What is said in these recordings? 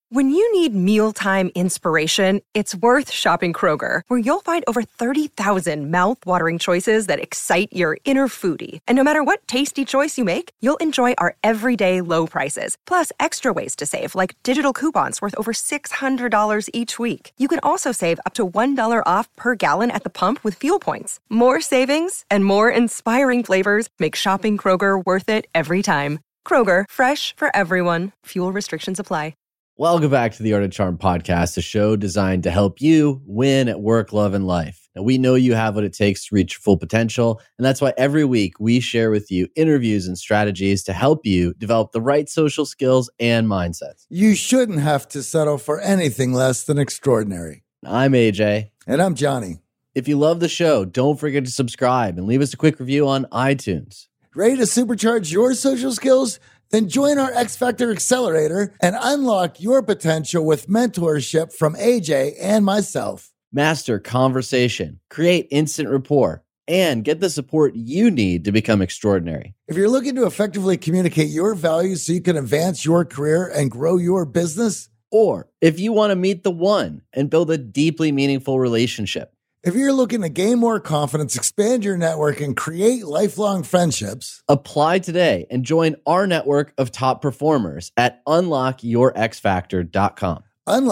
When you need mealtime inspiration, it's worth shopping Kroger, where you'll find over 30,000 mouth-watering choices that excite your inner foodie. And no matter what tasty choice you make, you'll enjoy our everyday low prices, plus extra ways to save, like digital coupons worth over $600 each week. You can also save up to $1 off per gallon at the pump with fuel points. More savings and more inspiring flavors make shopping Kroger worth it every time. Kroger, fresh for everyone. Fuel restrictions apply. Welcome back to the Art of Charm podcast, a show designed to help you win at work, love, and life. Now, we know you have what it takes to reach your full potential, and that's why every week we share with you interviews and strategies to help you develop the right social skills and mindsets. You shouldn't have to settle for anything less than extraordinary. I'm AJ. And I'm Johnny. If you love the show, don't forget to subscribe and leave us a quick review on iTunes. Ready to supercharge your social skills? Then join our X Factor Accelerator and unlock your potential with mentorship from AJ and myself. Master conversation, create instant rapport, and get the support you need to become extraordinary. If you're looking to effectively communicate your values so you can advance your career and grow your business, or if you want to meet the one and build a deeply meaningful relationship. If you're looking to gain more confidence, expand your network, and create lifelong friendships, apply today and join our network of top performers at unlockyourxfactor.com.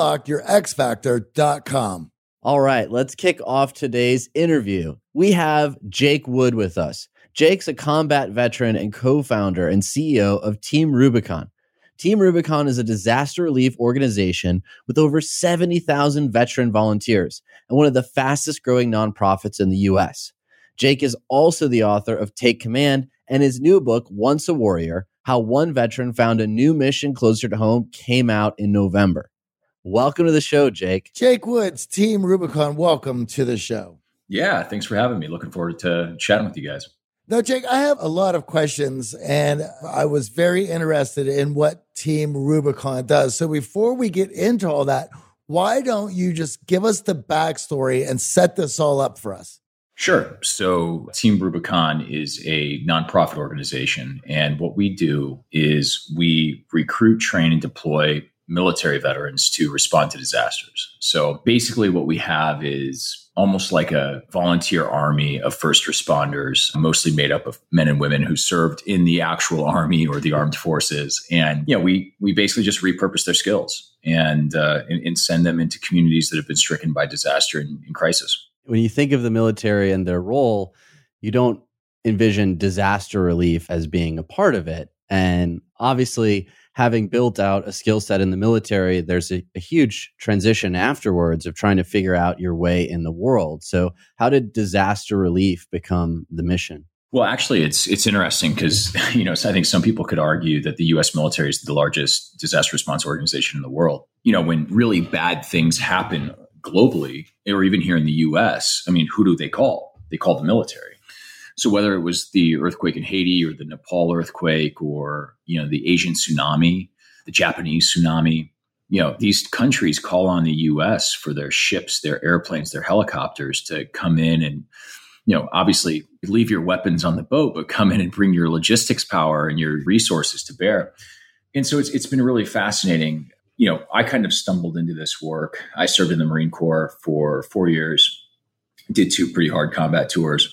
Unlockyourxfactor.com. All right, let's kick off today's interview. We have Jake Wood with us. Jake's a combat veteran and co-founder and CEO of Team Rubicon. Team Rubicon is a disaster relief organization with over 70,000 veteran volunteers and one of the fastest growing nonprofits in the U.S. Jake is also the author of Take Command and his new book, Once a Warrior, How One Veteran Found a New Mission Closer to Home, came out in November. Welcome to the show, Jake. Jake Woods, Team Rubicon, welcome to the show. Yeah, thanks for having me. Looking forward to chatting with you guys. Now, Jake, I have a lot of questions, and I was very interested in what Team Rubicon does. So before we get into all that, why don't you just give us the backstory and set this all up for us? Sure. So Team Rubicon is a nonprofit organization, and what we do is we recruit, train, and deploy military veterans to respond to disasters. So basically what we have is almost like a volunteer army of first responders, mostly made up of men and women who served in the actual army or the armed forces. And, we basically just repurpose their skills and send them into communities that have been stricken by disaster and crisis. When you think of the military and their role, you don't envision disaster relief as being a part of it. And obviously, having built out a skill set in the military, there's a huge transition afterwards of trying to figure out your way in the world. So how did disaster relief become the mission? Well, actually, it's interesting because, I think some people could argue that the U.S. military is the largest disaster response organization in the world. When really bad things happen globally, or even here in the U.S., who do they call? They call the military. So whether it was the earthquake in Haiti or the Nepal earthquake or, the Asian tsunami, the Japanese tsunami, these countries call on the U.S. for their ships, their airplanes, their helicopters to come in and, obviously leave your weapons on the boat, but come in and bring your logistics power and your resources to bear. And so it's been really fascinating. I kind of stumbled into this work. I served in the Marine Corps for 4 years, did 2 pretty hard combat tours,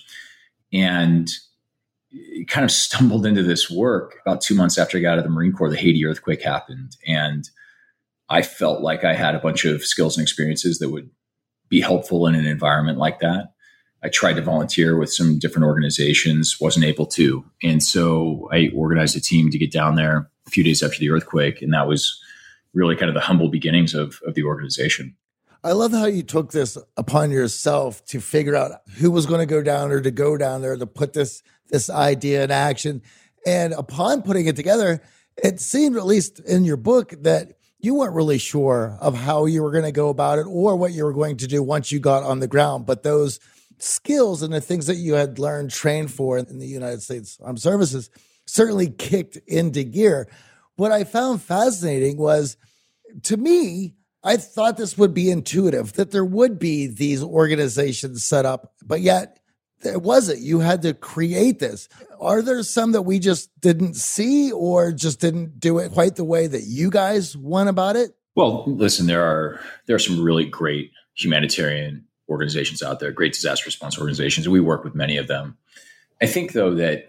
and kind of stumbled into this work. About 2 months after I got out of the Marine Corps, the Haiti earthquake happened. And I felt like I had a bunch of skills and experiences that would be helpful in an environment like that. I tried to volunteer with some different organizations, wasn't able to. And so I organized a team to get down there a few days after the earthquake. And that was really kind of the humble beginnings of the organization. I love how you took this upon yourself to figure out who was going to go down there, to put this idea in action. And upon putting it together, it seemed, at least in your book, that you weren't really sure of how you were going to go about it or what you were going to do once you got on the ground. But those skills and the things that you had learned, trained for in the United States Armed Services certainly kicked into gear. What I found fascinating was, to me, I thought this would be intuitive, that there would be these organizations set up, but yet it wasn't. You had to create this. Are there some that we just didn't see or just didn't do it quite the way that you guys went about it? Well, listen, there are some really great humanitarian organizations out there, great disaster response organizations. We work with many of them. I think, though, that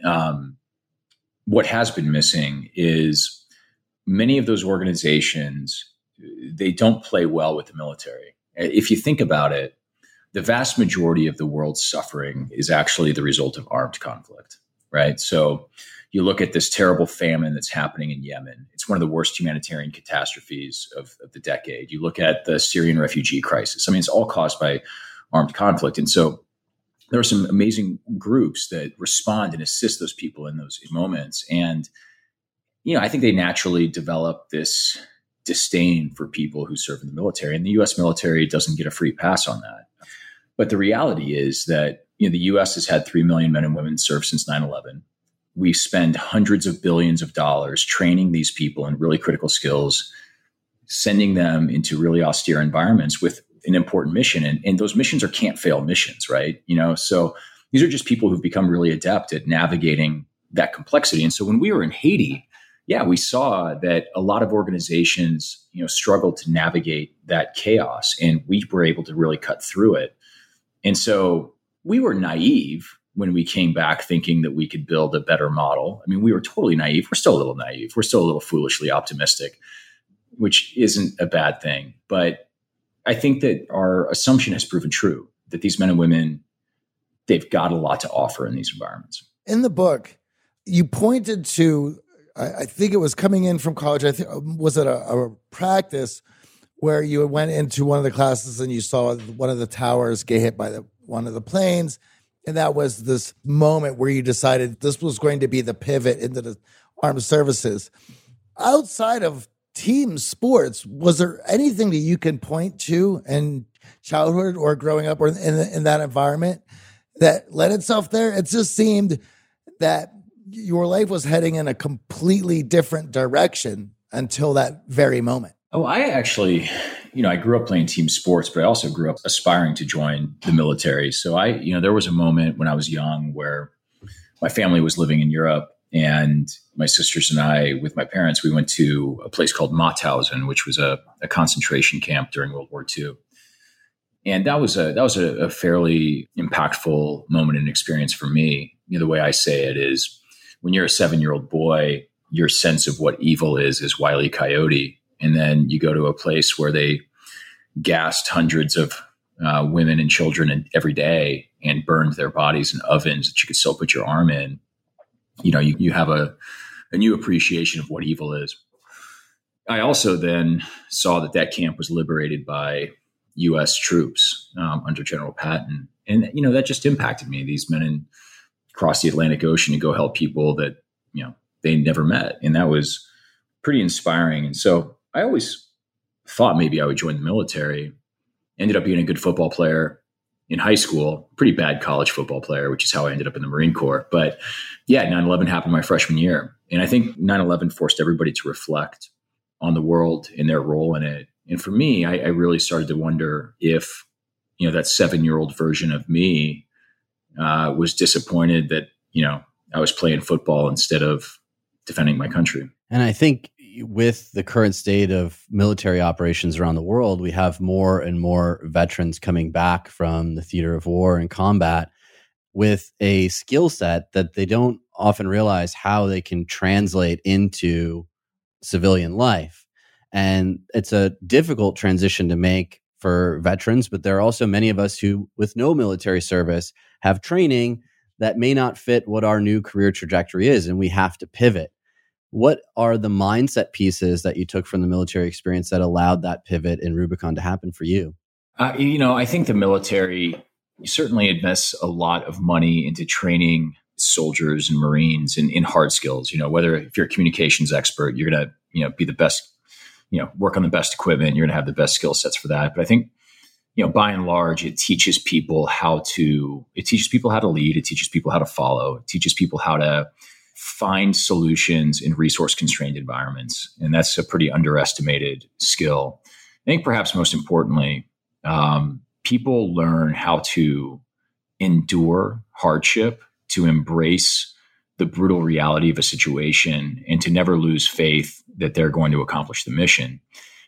what has been missing is many of those organizations, they don't play well with the military. If you think about it, the vast majority of the world's suffering is actually the result of armed conflict, right? So you look at this terrible famine that's happening in Yemen. It's one of the worst humanitarian catastrophes of the decade. You look at the Syrian refugee crisis. I mean, it's all caused by armed conflict. And so there are some amazing groups that respond and assist those people in those moments. And, I think they naturally develop this disdain for people who serve in the military. And the U.S. military doesn't get a free pass on that. But the reality is that, the U.S. has had 3 million men and women serve since 9/11. We spend hundreds of billions of dollars training these people in really critical skills, sending them into really austere environments with an important mission. And those missions are can't fail missions, right? So these are just people who've become really adept at navigating that complexity. And so when we were in Haiti, we saw that a lot of organizations, struggled to navigate that chaos, and we were able to really cut through it. And so we were naive when we came back thinking that we could build a better model. I mean, we were totally naive. We're still a little naive. We're still a little foolishly optimistic, which isn't a bad thing. But I think that our assumption has proven true, that these men and women, they've got a lot to offer in these environments. In the book, you pointed to, I think it was coming in from college, was it a practice where you went into one of the classes and you saw one of the towers get hit by one of the planes. And that was this moment where you decided this was going to be the pivot into the armed services. Outside of team sports, was there anything that you can point to in childhood or growing up or in that environment that led itself there? It just seemed that your life was heading in a completely different direction until that very moment. Oh, I actually, I grew up playing team sports, but I also grew up aspiring to join the military. So there was a moment when I was young where my family was living in Europe, and my sisters and I, with my parents, we went to a place called Mauthausen, which was a concentration camp during World War II. And that was a fairly impactful moment and experience for me. The way I say it is, when you're a 7-year-old boy, your sense of what evil is Wile E. Coyote. And then you go to a place where they gassed hundreds of women and children every day and burned their bodies in ovens that you could still put your arm in. You have a new appreciation of what evil is. I also then saw that camp was liberated by U.S. troops under General Patton. And, that just impacted me. These men cross the Atlantic Ocean to go help people that, they never met. And that was pretty inspiring. And so I always thought maybe I would join the military. Ended up being a good football player in high school, pretty bad college football player, which is how I ended up in the Marine Corps. But 9/11 happened my freshman year. And I think 9/11 forced everybody to reflect on the world and their role in it. And for me, I really started to wonder if, that 7-year-old version of me was disappointed that, I was playing football instead of defending my country. And I think with the current state of military operations around the world, we have more and more veterans coming back from the theater of war and combat with a skill set that they don't often realize how they can translate into civilian life. And it's a difficult transition to make for veterans, but there are also many of us who, with no military service, have training that may not fit what our new career trajectory is, and we have to pivot. What are the mindset pieces that you took from the military experience that allowed that pivot in Rubicon to happen for you? I think the military certainly invests a lot of money into training soldiers and Marines in hard skills. Whether if you're a communications expert, you're going to be the best, work on the best equipment, you're going to have the best skill sets for that. But I think, by and large, it teaches people how to lead, it teaches people how to follow, it teaches people how to find solutions in resource-constrained environments. And that's a pretty underestimated skill. I think perhaps most importantly, people learn how to endure hardship, to embrace the brutal reality of a situation, and to never lose faith that they're going to accomplish the mission.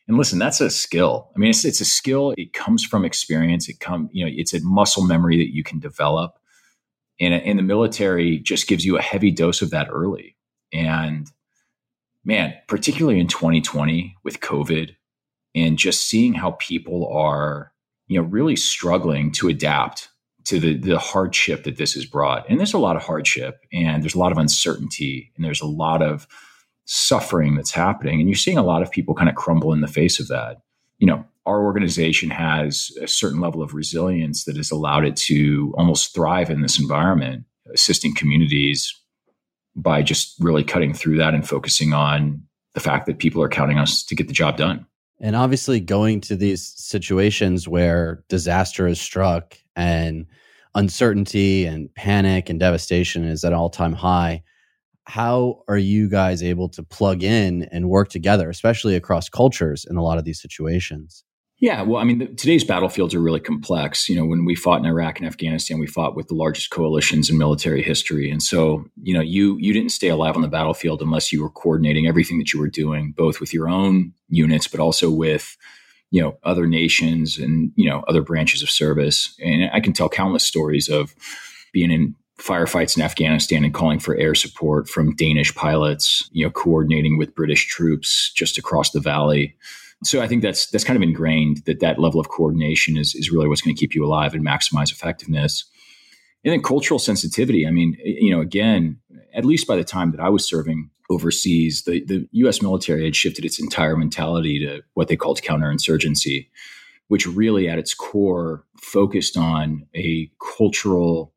And listen, that's a skill. I mean, it's a skill. It comes from experience. It's a muscle memory that you can develop. And the military just gives you a heavy dose of that early. And man, particularly in 2020 with COVID and just seeing how people are, really struggling to adapt to the hardship that this has brought. And there's a lot of hardship and there's a lot of uncertainty and there's a lot of suffering that's happening. And you're seeing a lot of people kind of crumble in the face of that. Our organization has a certain level of resilience that has allowed it to almost thrive in this environment, assisting communities by just really cutting through that and focusing on the fact that people are counting us to get the job done. And obviously going to these situations where disaster is struck and uncertainty and panic and devastation is at an all-time high, how are you guys able to plug in and work together, especially across cultures in a lot of these situations? Yeah, well, I mean, today's battlefields are really complex. When we fought in Iraq and Afghanistan, we fought with the largest coalitions in military history. And so, you didn't stay alive on the battlefield unless you were coordinating everything that you were doing, both with your own units, but also with, other nations and, other branches of service. And I can tell countless stories of being in firefights in Afghanistan and calling for air support from Danish pilots, coordinating with British troops just across the valley. So I think that's kind of ingrained that level of coordination is really what's going to keep you alive and maximize effectiveness. And then cultural sensitivity. I mean, again, at least by the time that I was serving overseas, the U.S. military had shifted its entire mentality to what they called counterinsurgency, which really at its core focused on a cultural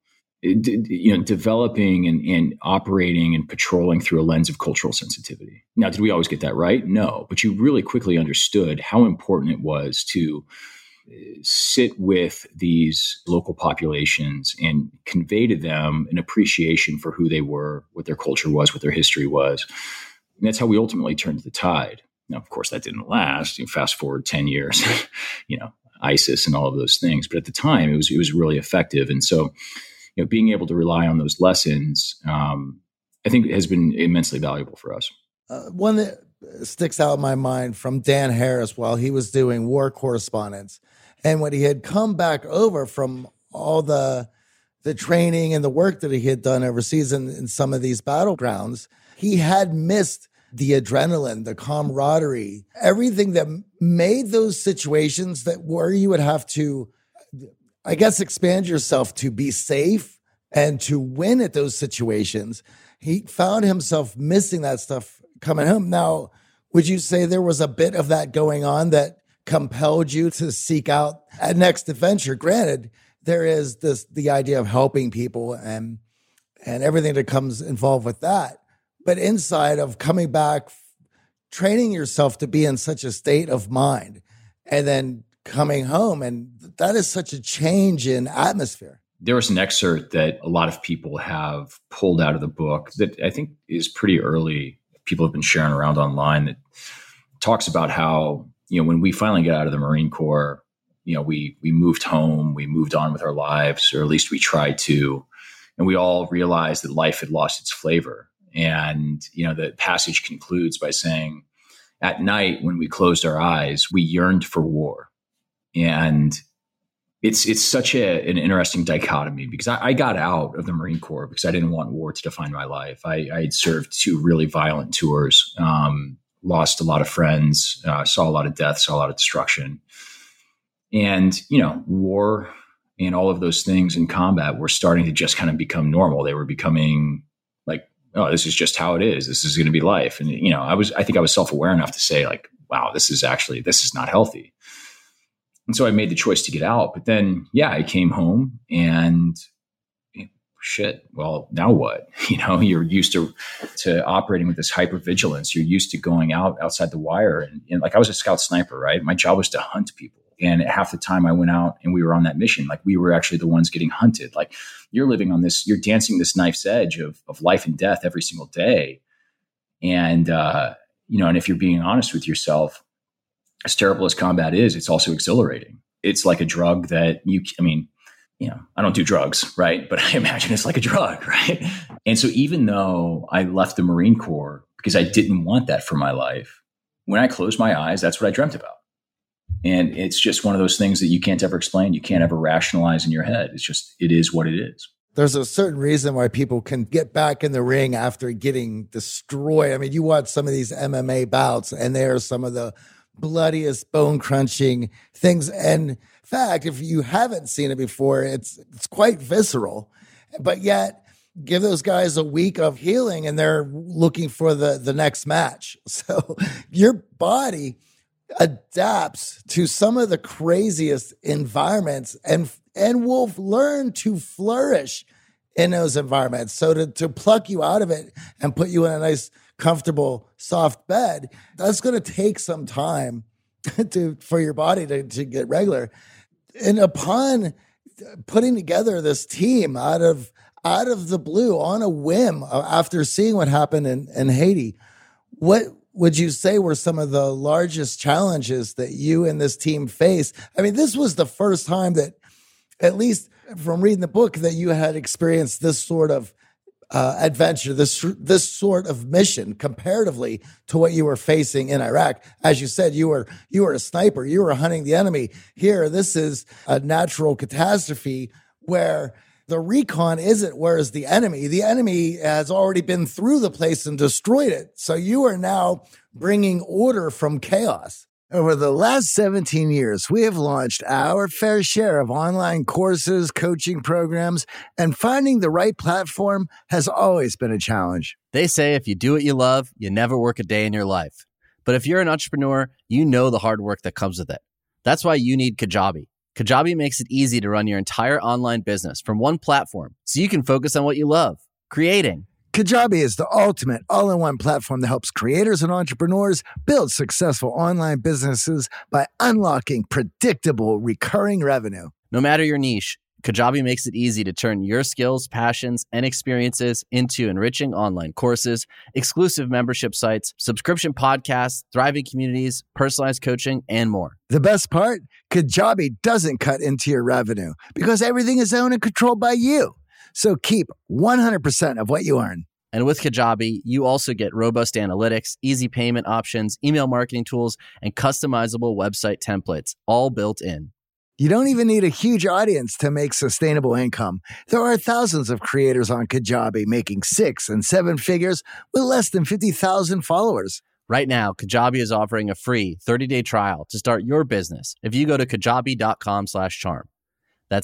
developing and operating and patrolling through a lens of cultural sensitivity. Now, did we always get that right? No, but you really quickly understood how important it was to sit with these local populations and convey to them an appreciation for who they were, what their culture was, what their history was. And that's how we ultimately turned the tide. Now, of course, that didn't last. Fast forward 10 years, ISIS and all of those things. But at the time, it was really effective. And so, being able to rely on those lessons, I think has been immensely valuable for us. One that sticks out in my mind from Dan Harris while he was doing war correspondence. And when he had come back over from all the training and the work that he had done overseas in some of these battlegrounds, he had missed the adrenaline, the camaraderie, everything that made those situations where you would have to, I guess, expand yourself to be safe and to win at those situations. He found himself missing that stuff coming home. Now, would you say there was a bit of that going on that compelled you to seek out a next adventure? Granted, there is the idea of helping people and everything that comes involved with that. But inside of coming back, training yourself to be in such a state of mind and then coming home, and that is such a change in atmosphere. There was an excerpt that a lot of people have pulled out of the book that I think is pretty early. People have been sharing around online that talks about how, when we finally got out of the Marine Corps, we moved home, we moved on with our lives, or at least we tried to, and we all realized that life had lost its flavor. And, the passage concludes by saying, at night when we closed our eyes, we yearned for war. And it's such an interesting dichotomy because I got out of the Marine Corps because I didn't want war to define my life. I had served 2 really violent tours, lost a lot of friends, saw a lot of death, saw a lot of destruction. And, war and all of those things in combat were starting to just kind of become normal. They were becoming like, oh, this is just how it is. This is going to be life. And, I think I was self-aware enough to say like, wow, this is not healthy. And so I made the choice to get out. But then, I came home and shit, well, now what? You're used to operating with this hypervigilance. You're used to going outside the wire. And like I was a scout sniper, right? My job was to hunt people. And half the time I went out and we were on that mission, like we were actually the ones getting hunted. Like you're living on this, you're dancing this knife's edge of life and death every single day. And, and if you're being honest with yourself, as terrible as combat is, it's also exhilarating. It's like a drug that I don't do drugs, right? But I imagine it's like a drug, right? And so even though I left the Marine Corps because I didn't want that for my life, when I closed my eyes, that's what I dreamt about. And it's just one of those things that you can't ever explain. You can't ever rationalize in your head. It is what it is. There's a certain reason why people can get back in the ring after getting destroyed. I mean, you watch some of these MMA bouts and they are some of the bloodiest, bone crunching things. And in fact, if you haven't seen it before, it's quite visceral, but yet give those guys a week of healing and they're looking for the next match. So your body adapts to some of the craziest environments and will learn to flourish in those environments. So to pluck you out of it and put you in a nice, comfortable, soft bed, that's going to take some time for your body to get regular. And upon putting together this team out of the blue on a whim after seeing what happened in Haiti, what would you say were some of the largest challenges that you and this team faced? I mean, this was the first time that, at least from reading the book, that you had experienced this sort of adventure, this sort of mission comparatively to what you were facing in Iraq. As you said, you were a sniper, you were hunting the enemy. Here, this is a natural catastrophe where the recon isn't, whereas the enemy has already been through the place and destroyed it. So you are now bringing order from chaos. Over the last 17 years, we have launched our fair share of online courses, coaching programs, and finding the right platform has always been a challenge. They say if you do what you love, you never work a day in your life. But if you're an entrepreneur, you know the hard work that comes with it. That's why you need Kajabi. Kajabi makes it easy to run your entire online business from one platform so you can focus on what you love, creating. Kajabi is the ultimate all-in-one platform that helps creators and entrepreneurs build successful online businesses by unlocking predictable recurring revenue. No matter your niche, Kajabi makes it easy to turn your skills, passions, and experiences into enriching online courses, exclusive membership sites, subscription podcasts, thriving communities, personalized coaching, and more. The best part? Kajabi doesn't cut into your revenue because everything is owned and controlled by you. So keep 100% of what you earn. And with Kajabi, you also get robust analytics, easy payment options, email marketing tools, and customizable website templates, all built in. You don't even need a huge audience to make sustainable income. There are thousands of creators on Kajabi making 6 and 7 figures with less than 50,000 followers. Right now, Kajabi is offering a free 30-day trial to start your business if you go to kajabi.com/charm. That's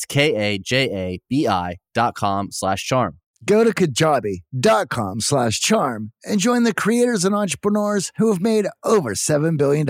KAJABI.com/charm. Go to kajabi.com/charm and join the creators and entrepreneurs who have made over $7 billion.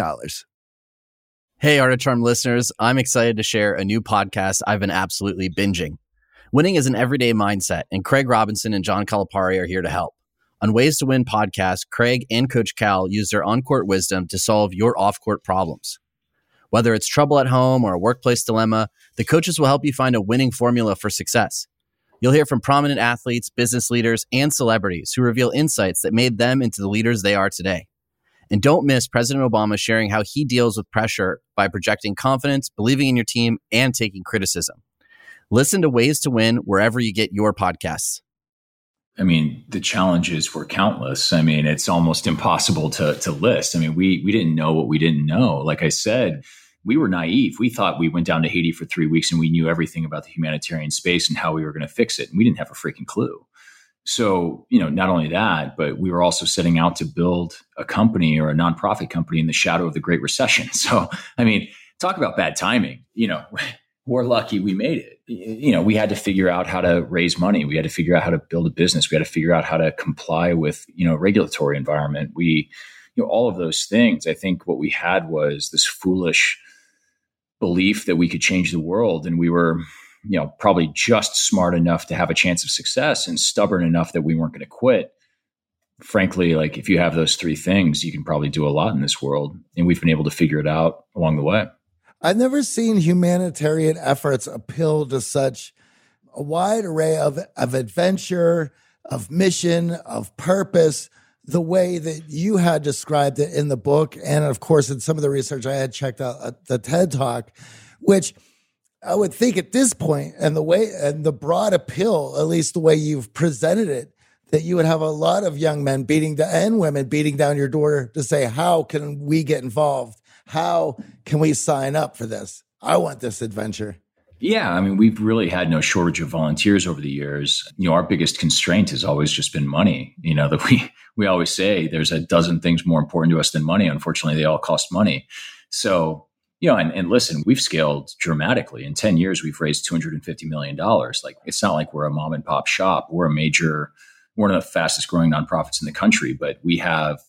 Hey, Art of Charm listeners, I'm excited to share a new podcast I've been absolutely binging. Winning is an everyday mindset, and Craig Robinson and John Calipari are here to help. On Ways to Win podcast, Craig and Coach Cal use their on-court wisdom to solve your off-court problems. Whether it's trouble at home or a workplace dilemma, the coaches will help you find a winning formula for success. You'll hear from prominent athletes, business leaders, and celebrities who reveal insights that made them into the leaders they are today. And don't miss President Obama sharing how he deals with pressure by projecting confidence, believing in your team, and taking criticism. Listen to Ways to Win wherever you get your podcasts. I mean, the challenges were countless. I mean, it's almost impossible to list. I mean, we didn't know what we didn't know. Like I said, we were naive. We thought we went down to Haiti for 3 weeks and we knew everything about the humanitarian space and how we were going to fix it. And we didn't have a freaking clue. So, not only that, but we were also setting out to build a company or a nonprofit company in the shadow of the Great Recession. So, I mean, talk about bad timing. We're lucky we made it. We had to figure out how to raise money. We had to figure out how to build a business. We had to figure out how to comply with, regulatory environment. All of those things. I think what we had was this foolish belief that we could change the world. And we were, probably just smart enough to have a chance of success and stubborn enough that we weren't going to quit. Frankly, like if you have those 3 things, you can probably do a lot in this world. And we've been able to figure it out along the way. I've never seen humanitarian efforts appeal to such a wide array of adventure, of mission, of purpose, the way that you had described it in the book. And of course, in some of the research I had checked out at the TED Talk, which I would think at this point and the broad appeal, at least the way you've presented it that you would have a lot of young men and women beating down your door to say, how can we get involved? How can we sign up for this? I want this adventure. Yeah, I mean, we've really had no shortage of volunteers over the years. Our biggest constraint has always just been money. That we always say there's a dozen things more important to us than money. Unfortunately, they all cost money. So, and listen, we've scaled dramatically. In 10 years, we've raised $250 million. Like, it's not like we're a mom and pop shop. We're one of the fastest growing nonprofits in the country, but we have,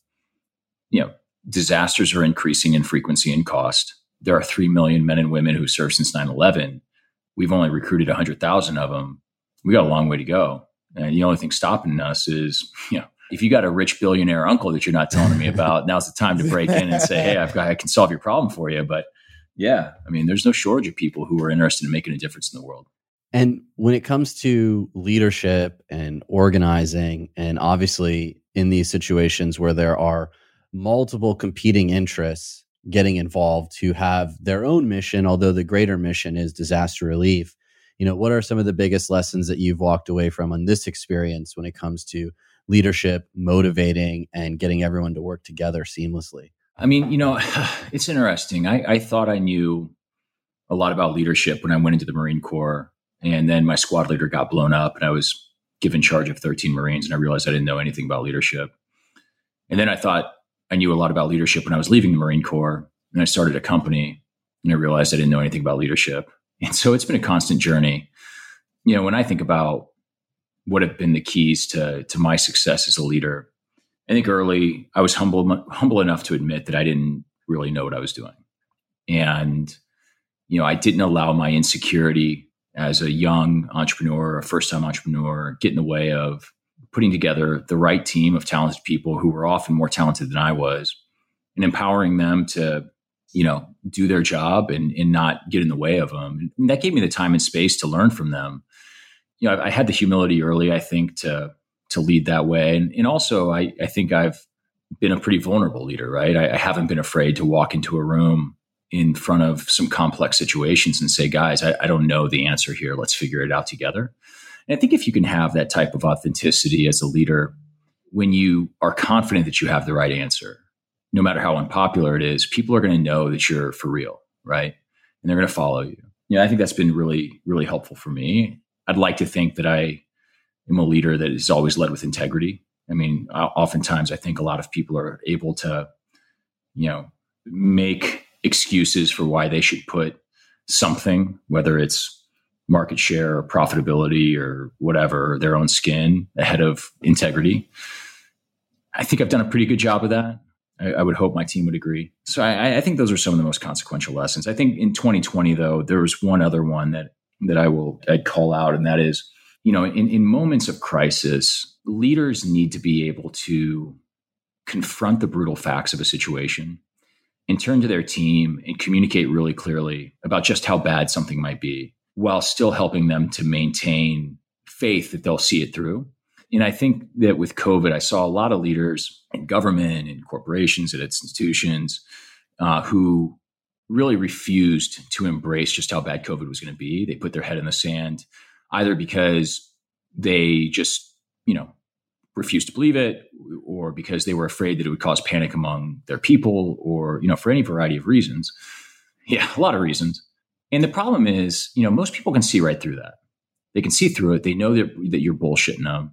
disasters are increasing in frequency and cost. There are 3 million men and women who served since 9/11. We've only recruited 100,000 of them. We got a long way to go. And the only thing stopping us is, if you got a rich billionaire uncle that you're not telling me about, now's the time to break in and say, hey, I can solve your problem for you. But yeah, I mean, there's no shortage of people who are interested in making a difference in the world. And when it comes to leadership and organizing, and obviously in these situations where there are multiple competing interests getting involved who have their own mission, although the greater mission is disaster relief, what are some of the biggest lessons that you've walked away from on this experience when it comes to leadership, motivating, and getting everyone to work together seamlessly? I mean, it's interesting. I thought I knew a lot about leadership when I went into the Marine Corps. And then my squad leader got blown up and I was given charge of 13 Marines, and I realized I didn't know anything about leadership. And then I thought I knew a lot about leadership when I was leaving the Marine Corps, and I started a company and I realized I didn't know anything about leadership. And so it's been a constant journey. When I think about what have been the keys to my success as a leader, I think early I was humble enough to admit that I didn't really know what I was doing. And, I didn't allow my insecurity as a young entrepreneur, a first-time entrepreneur, get in the way of putting together the right team of talented people who were often more talented than I was, and empowering them to, do their job and not get in the way of them. And that gave me the time and space to learn from them. I had the humility early, I think, to lead that way. And also, I think I've been a pretty vulnerable leader, right? I haven't been afraid to walk into a room in front of some complex situations and say, guys, I don't know the answer here. Let's figure it out together. And I think if you can have that type of authenticity as a leader, when you are confident that you have the right answer, no matter how unpopular it is, people are going to know that you're for real, right? And they're going to follow you. I think that's been really, really helpful for me. I'd like to think that I am a leader that is always led with integrity. I mean, oftentimes I think a lot of people are able to, make excuses for why they should put something, whether it's market share or profitability or whatever, their own skin ahead of integrity. I think I've done a pretty good job of that. I would hope my team would agree. So I think those are some of the most consequential lessons. I think in 2020, though, there was one other one that I'd call out, and that is, in moments of crisis, leaders need to be able to confront the brutal facts of a situation and turn to their team and communicate really clearly about just how bad something might be, while still helping them to maintain faith that they'll see it through. And I think that with COVID, I saw a lot of leaders in government and corporations and institutions who really refused to embrace just how bad COVID was going to be. They put their head in the sand, either because they just, refused to believe it, or because they were afraid that it would cause panic among their people, or, for any variety of reasons. Yeah, a lot of reasons. And the problem is, most people can see right through that. They can see through it. They know that you're bullshitting them.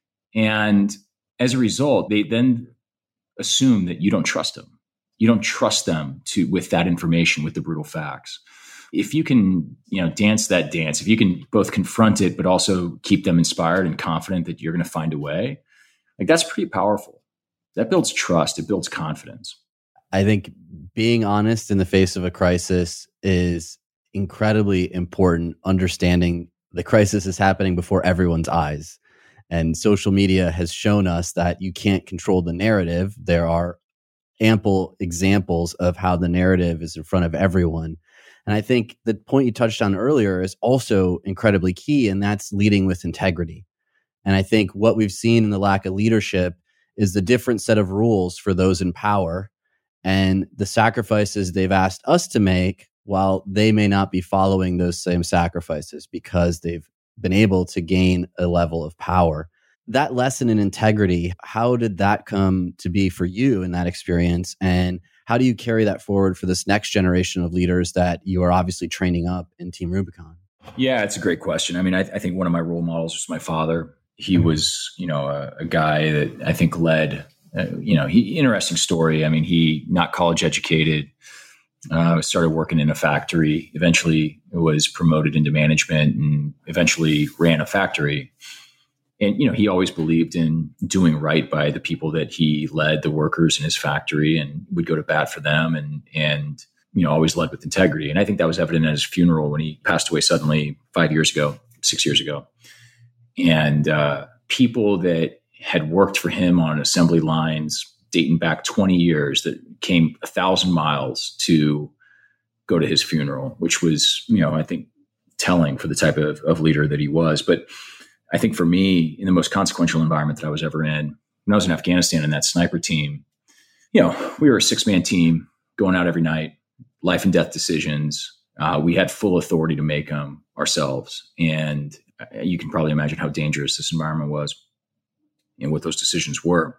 And as a result, they then assume that you don't trust them. You don't trust them with that information, with the brutal facts. If you can, dance that dance, if you can both confront it, but also keep them inspired and confident that you're going to find a way, that's pretty powerful. That builds trust. It builds confidence. I think being honest in the face of a crisis is incredibly important. Understanding the crisis is happening before everyone's eyes. And social media has shown us that you can't control the narrative. There are ample examples of how the narrative is in front of everyone. And I think the point you touched on earlier is also incredibly key, and that's leading with integrity. And I think what we've seen in the lack of leadership is the different set of rules for those in power and the sacrifices they've asked us to make, while they may not be following those same sacrifices because they've been able to gain a level of power. that lesson in integrity, how did that come to be for you in that experience? And how do you carry that forward for this next generation of leaders that you are obviously training up in Team Rubicon? Yeah, it's a great question. I mean, I think one of my role models was my father. He was, a guy that I think led, interesting story. I mean, he not college educated, started working in a factory, eventually was promoted into management and eventually ran a factory. And, he always believed in doing right by the people that he led, the workers in his factory, and would go to bat for them and always led with integrity. And I think that was evident at his funeral when he passed away suddenly 6 years ago. And people that had worked for him on assembly lines dating back 20 years that came 1,000 miles to go to his funeral, which was, I think telling for the type of leader that he was. But I think for me, in the most consequential environment that I was ever in, when I was in Afghanistan in that sniper team, we were a 6-man team going out every night, life and death decisions. We had full authority to make them ourselves. And you can probably imagine how dangerous this environment was and what those decisions were.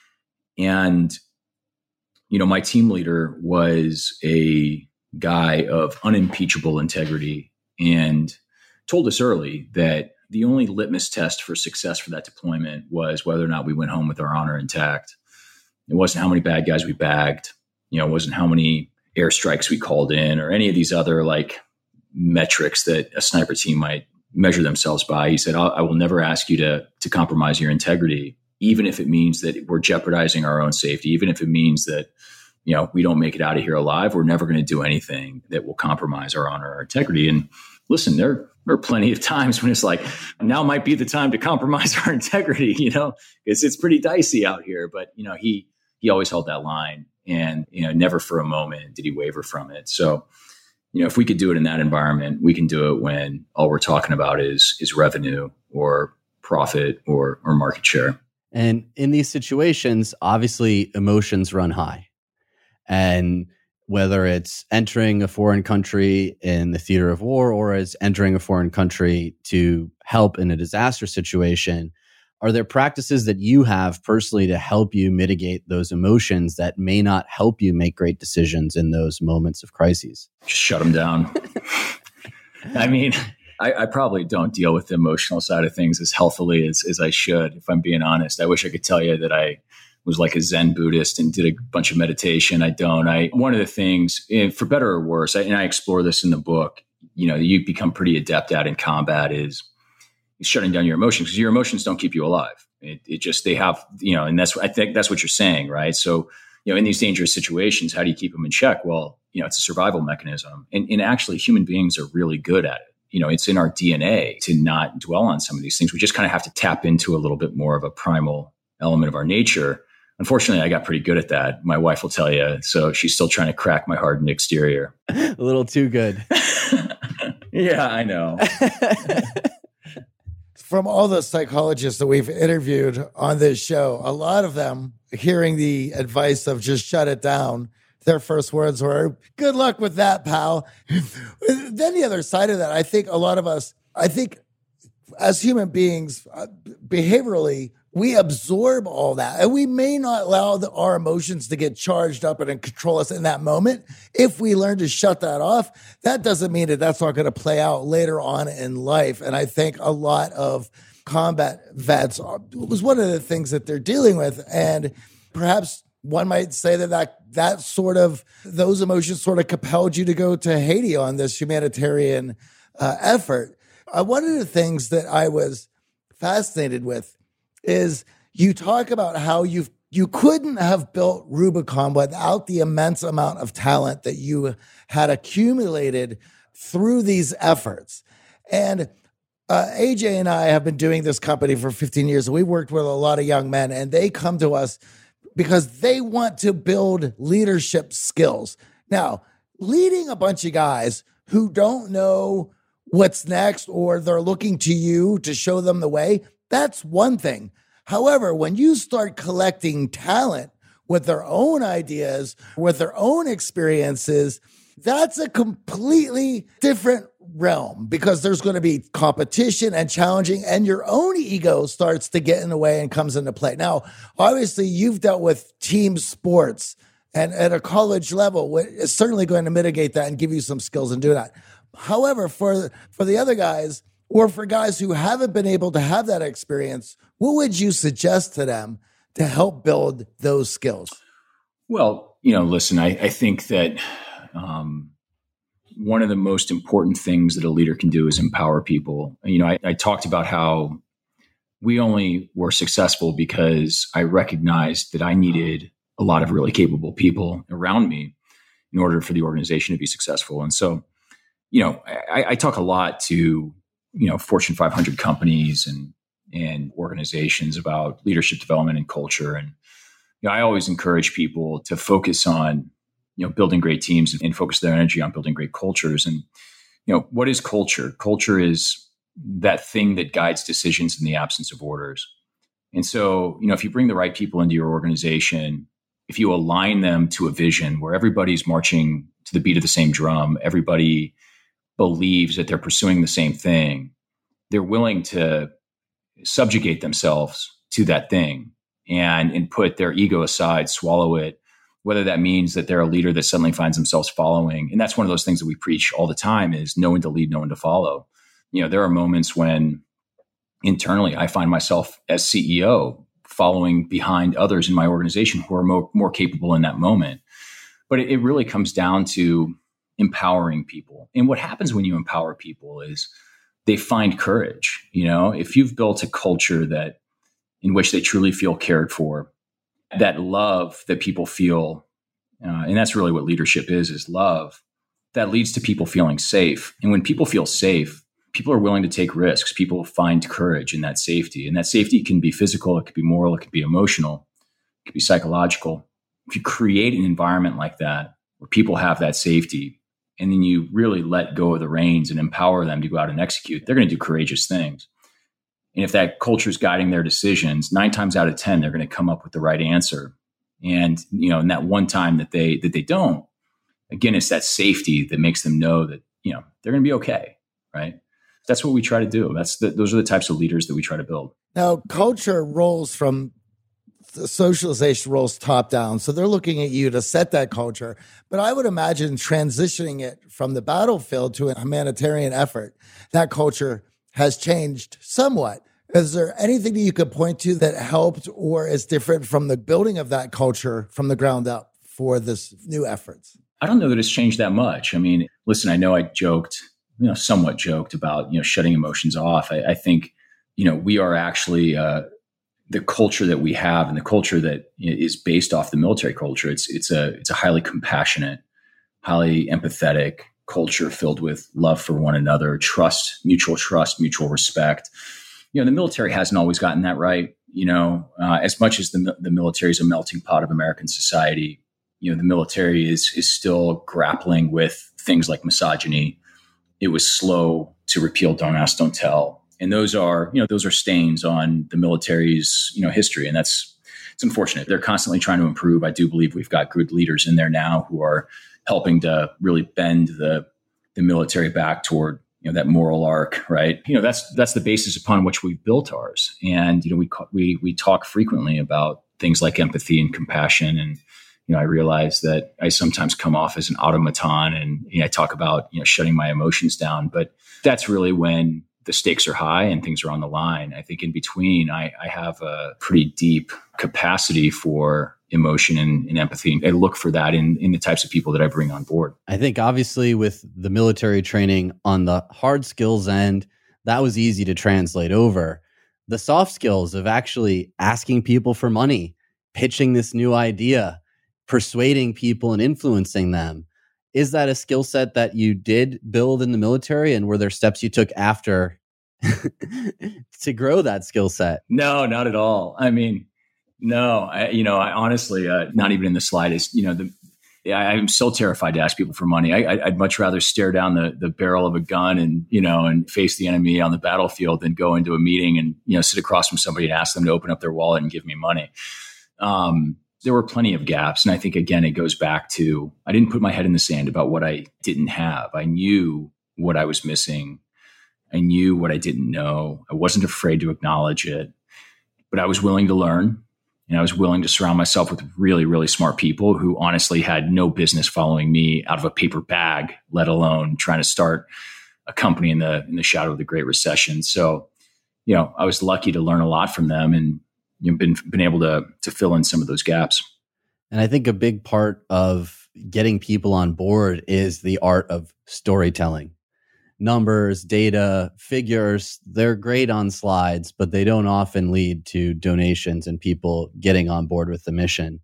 And, my team leader was a guy of unimpeachable integrity and told us early that the only litmus test for success for that deployment was whether or not we went home with our honor intact. It wasn't how many bad guys we bagged. It wasn't how many airstrikes we called in or any of these other metrics that a sniper team might measure themselves by. He said, I will never ask you to compromise your integrity, even if it means that we're jeopardizing our own safety, even if it means that, we don't make it out of here alive. We're never going to do anything that will compromise our honor or integrity. And listen, there are plenty of times when it's now might be the time to compromise our integrity, because it's pretty dicey out here. But, he always held that line and, never for a moment did he waver from it. So, if we could do it in that environment, we can do it when all we're talking about is revenue or profit or market share. And in these situations, obviously emotions run high. And whether it's entering a foreign country in the theater of war or it's entering a foreign country to help in a disaster situation, are there practices that you have personally to help you mitigate those emotions that may not help you make great decisions in those moments of crises? Just shut them down. I mean, I probably don't deal with the emotional side of things as healthily as I should, if I'm being honest. I wish I could tell you that I was like a Zen Buddhist and did a bunch of meditation. I don't. One of the things, for better or worse, and I explore this in the book, you become pretty adept at in combat is shutting down your emotions, because your emotions don't keep you alive. They have, and I think that's what you're saying, right? So, in these dangerous situations, how do you keep them in check? Well, it's a survival mechanism. And actually human beings are really good at it. It's in our DNA to not dwell on some of these things. We just kind of have to tap into a little bit more of a primal element of our nature. Unfortunately, I got pretty good at that. My wife will tell you. So she's still trying to crack my hardened exterior. A little too good. Yeah, I know. From all the psychologists that we've interviewed on this show, a lot of them hearing the advice of just shut it down, their first words were, good luck with that, pal. Then the other side of that, I think a lot of us, as human beings, behaviorally, we absorb all that. And we may not allow our emotions to get charged up and control us in that moment. If we learn to shut that off, that doesn't mean that that's not going to play out later on in life. And I think a lot of combat vets was one of the things that they're dealing with. And perhaps one might say that sort of, those emotions sort of compelled you to go to Haiti on this humanitarian effort. One of the things that I was fascinated with is you talk about how you couldn't have built Rubicon without the immense amount of talent that you had accumulated through these efforts. And AJ and I have been doing this company for 15 years. We worked with a lot of young men, and they come to us because they want to build leadership skills. Now, leading a bunch of guys who don't know what's next, or they're looking to you to show them the way, that's one thing. However, when you start collecting talent with their own ideas, with their own experiences, that's a completely different realm because there's going to be competition and challenging, and your own ego starts to get in the way and comes into play. Now, obviously, you've dealt with team sports and at a college level, it's certainly going to mitigate that and give you some skills in doing that. However, for the other guys, or for guys who haven't been able to have that experience, what would you suggest to them to help build those skills? Well, listen, I think that one of the most important things that a leader can do is empower people. I talked about how we only were successful because I recognized that I needed a lot of really capable people around me in order for the organization to be successful. And so, I talk a lot to, Fortune 500 companies and organizations about leadership development and culture. And, I always encourage people to focus on, building great teams and focus their energy on building great cultures. And, what is culture? Culture is that thing that guides decisions in the absence of orders. And so, if you bring the right people into your organization, if you align them to a vision where everybody's marching to the beat of the same drum, everybody believes that they're pursuing the same thing, they're willing to subjugate themselves to that thing and put their ego aside, swallow it, whether that means that they're a leader that suddenly finds themselves following. And that's one of those things that we preach all the time is know when to lead, know when to follow. There are moments when internally I find myself as CEO following behind others in my organization who are more capable in that moment. But it really comes down to empowering people. And what happens when you empower people is they find courage. If you've built a culture in which they truly feel cared for, that love that people feel, and that's really what leadership is love, that leads to people feeling safe. And when people feel safe, people are willing to take risks. People find courage in that safety. And that safety can be physical, it could be moral, it could be emotional, it could be psychological. If you create an environment like that, where people have that safety, and then you really let go of the reins and empower them to go out and execute, they're going to do courageous things. And if that culture is guiding their decisions, 9 times out of 10, they're going to come up with the right answer. And, in that one time that they don't, again, it's that safety that makes them know that, they're going to be okay. Right. That's what we try to do. Those are the types of leaders that we try to build. Now, culture rolls from the socialization rolls top down. So they're looking at you to set that culture. But I would imagine transitioning it from the battlefield to a humanitarian effort, that culture has changed somewhat. Is there anything that you could point to that helped or is different from the building of that culture from the ground up for this new efforts? I don't know that it's changed that much. I mean, listen, I know I somewhat joked about, shutting emotions off. I think, we are actually the culture that we have and the culture that is based off the military culture. It's a highly compassionate, highly empathetic culture filled with love for one another, mutual respect. The military hasn't always gotten that right. As much as the military is a melting pot of American society, the military is still grappling with things like misogyny. It was slow to repeal Don't Ask, Don't Tell. And those are stains on the military's, history. And it's unfortunate. They're constantly trying to improve. I do believe we've got good leaders in there now who are helping to really bend the military back toward, that moral arc, right? That's the basis upon which we've built ours. And, we talk frequently about things like empathy and compassion. And, I realize that I sometimes come off as an automaton and I talk about, shutting my emotions down, but that's really when the stakes are high and things are on the line. I think in between, I have a pretty deep capacity for emotion and empathy. I look for that in the types of people that I bring on board. I think obviously with the military training on the hard skills end, that was easy to translate over. The soft skills of actually asking people for money, pitching this new idea, persuading people and influencing them. Is that a skill set that you did build in the military, and were there steps you took after to grow that skill set? No, not at all. I mean, no, I honestly, not even in the slightest, I'm so terrified to ask people for money. I'd much rather stare down the barrel of a gun and face the enemy on the battlefield than go into a meeting and, sit across from somebody and ask them to open up their wallet and give me money. There were plenty of gaps. And I think, again, it goes back to, I didn't put my head in the sand about what I didn't have. I knew what I was missing. I knew what I didn't know. I wasn't afraid to acknowledge it, but I was willing to learn. And I was willing to surround myself with really, really smart people who honestly had no business following me out of a paper bag, let alone trying to start a company in the shadow of the Great Recession. So, I was lucky to learn a lot from them, and been able to fill in some of those gaps. And I think a big part of getting people on board is the art of storytelling. Numbers, data, figures, they're great on slides, but they don't often lead to donations and people getting on board with the mission.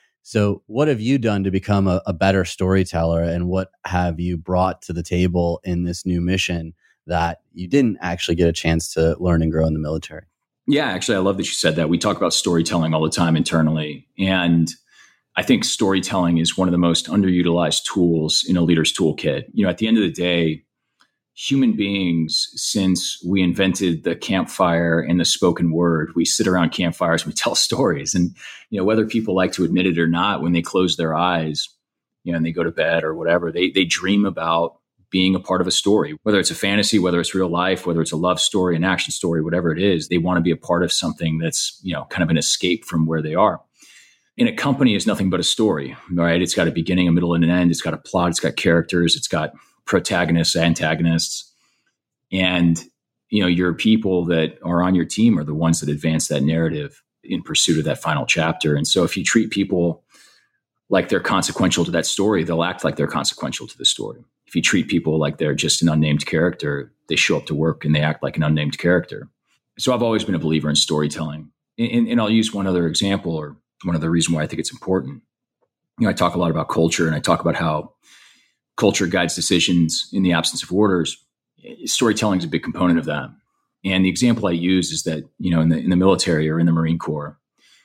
So what have you done to become a better storyteller, and what have you brought to the table in this new mission that you didn't actually get a chance to learn and grow in the military? Yeah, actually, I love that you said that. We talk about storytelling all the time internally. And I think storytelling is one of the most underutilized tools in a leader's toolkit. At the end of the day, human beings, since we invented the campfire and the spoken word, we sit around campfires, we tell stories. And, whether people like to admit it or not, when they close their eyes, and they go to bed or whatever, they dream about being a part of a story, whether it's a fantasy, whether it's real life, whether it's a love story, an action story, whatever it is, they want to be a part of something that's, kind of an escape from where they are. And a company is nothing but a story, right? It's got a beginning, a middle, and an end. It's got a plot. It's got characters. It's got protagonists, antagonists. And, your people that are on your team are the ones that advance that narrative in pursuit of that final chapter. And so if you treat people like they're consequential to that story, they'll act like they're consequential to the story. If you treat people like they're just an unnamed character, they show up to work and they act like an unnamed character. So I've always been a believer in storytelling. And I'll use one other example, or one other reason why I think it's important. I talk a lot about culture, and I talk about how culture guides decisions in the absence of orders. Storytelling is a big component of that. And the example I use is that, in the military or in the Marine Corps,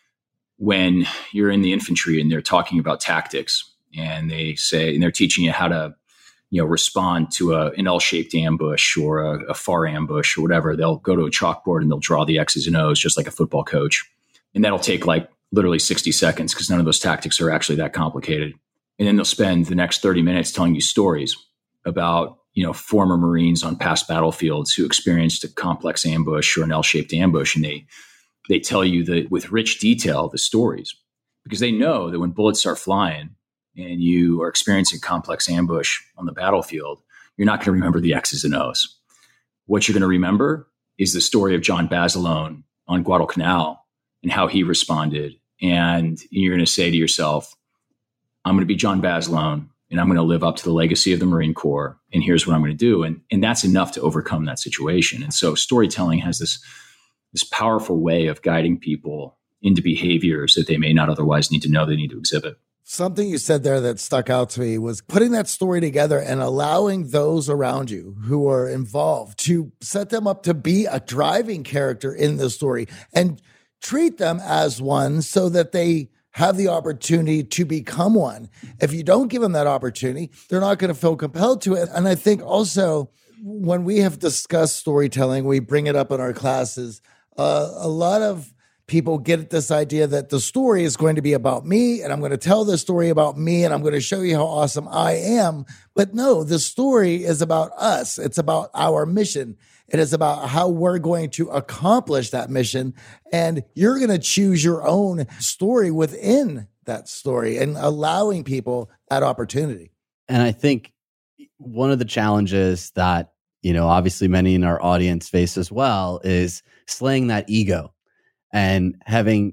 when you're in the infantry and they're talking about tactics, and they're teaching you how to, respond to an L-shaped ambush or a far ambush or whatever, they'll go to a chalkboard and they'll draw the X's and O's just like a football coach. And that'll take literally 60 seconds because none of those tactics are actually that complicated. And then they'll spend the next 30 minutes telling you stories about, former Marines on past battlefields who experienced a complex ambush or an L-shaped ambush. And they tell you that with rich detail, the stories, because they know that when bullets start flying and you are experiencing complex ambush on the battlefield, you're not going to remember the X's and O's. What you're going to remember is the story of John Basilone on Guadalcanal and how he responded. And you're going to say to yourself, I'm going to be John Basilone, and I'm going to live up to the legacy of the Marine Corps. And here's what I'm going to do. And that's enough to overcome that situation. And so storytelling has this powerful way of guiding people into behaviors that they may not otherwise need to know they need to exhibit. Something you said there that stuck out to me was putting that story together and allowing those around you who are involved to set them up to be a driving character in the story and treat them as one so that they have the opportunity to become one. If you don't give them that opportunity, they're not going to feel compelled to it. And I think also when we have discussed storytelling, we bring it up in our classes. A lot of people get this idea that the story is going to be about me, and I'm going to tell the story about me, and I'm going to show you how awesome I am. But no, the story is about us. It's about our mission. It is about how we're going to accomplish that mission. And you're going to choose your own story within that story and allowing people that opportunity. And I think one of the challenges that, obviously many in our audience face as well is slaying that ego. And having